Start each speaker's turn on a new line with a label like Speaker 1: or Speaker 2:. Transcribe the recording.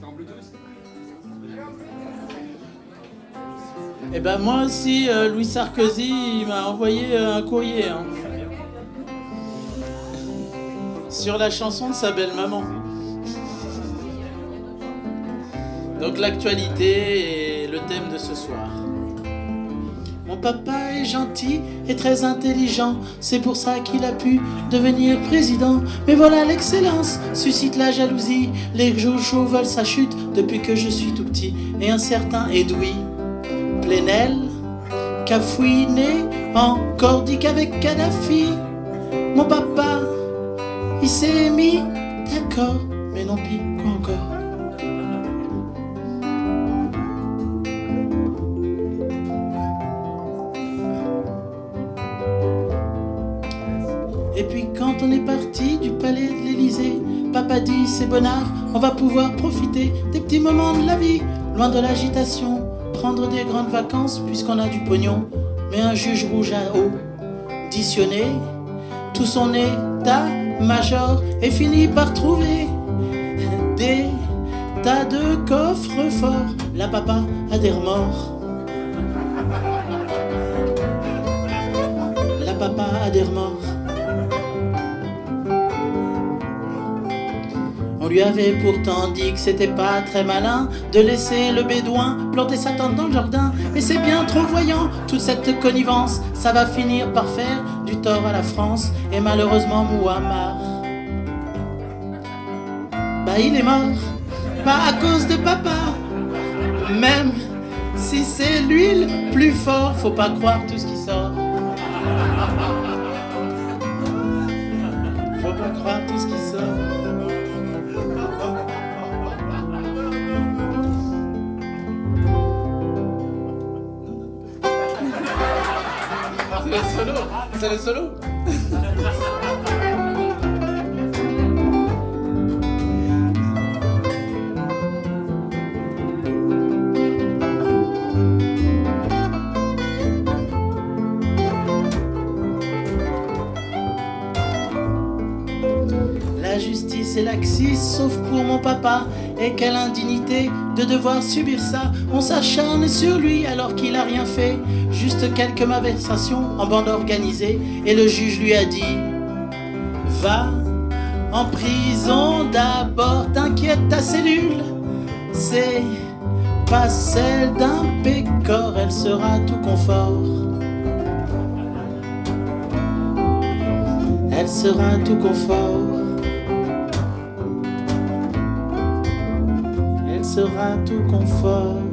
Speaker 1: Eh ben moi aussi, Louis Sarkozy, il m'a envoyé un courrier sur la chanson de sa belle-maman. Donc l'actualité est le thème de ce soir. Mon papa est gentil et très intelligent, c'est pour ça qu'il a pu devenir président. Mais voilà, l'excellence suscite la jalousie, les jochos veulent sa chute depuis que je suis tout petit. Et un certain Edoui Plenel, cafouiné, encore dit qu'avec Kadhafi, mon papa, il s'est mis d'accord, mais non pis, quoi encore. Et puis quand on est parti du palais de l'Élysée, papa dit c'est bonnard, on va pouvoir profiter des petits moments de la vie, loin de l'agitation, prendre des grandes vacances puisqu'on a du pognon. Mais un juge rouge à eau auditionné tout son état-major et finit par trouver des tas de coffres forts. Là papa a des remords. Là papa a des remords. On lui avait pourtant dit que c'était pas très malin de laisser le bédouin planter sa tente dans le jardin. Et c'est bien trop voyant, toute cette connivence, ça va finir par faire du tort à la France. Et malheureusement Mouammar, bah il est mort, pas à cause de papa. Même si c'est lui le plus fort, faut pas croire tout ce qui sort. Faut pas croire tout ce qui sort. C'est le solo. La justice est laxiste, sauf pour mon papa. Et quelle indignité de devoir subir ça. On s'acharne sur lui alors qu'il a rien fait, juste quelques malversations en bande organisée. Et le juge lui a dit: va en prison d'abord, t'inquiète, ta cellule, c'est pas celle d'un pécor, elle sera tout confort. Elle sera tout confort. Elle sera tout confort.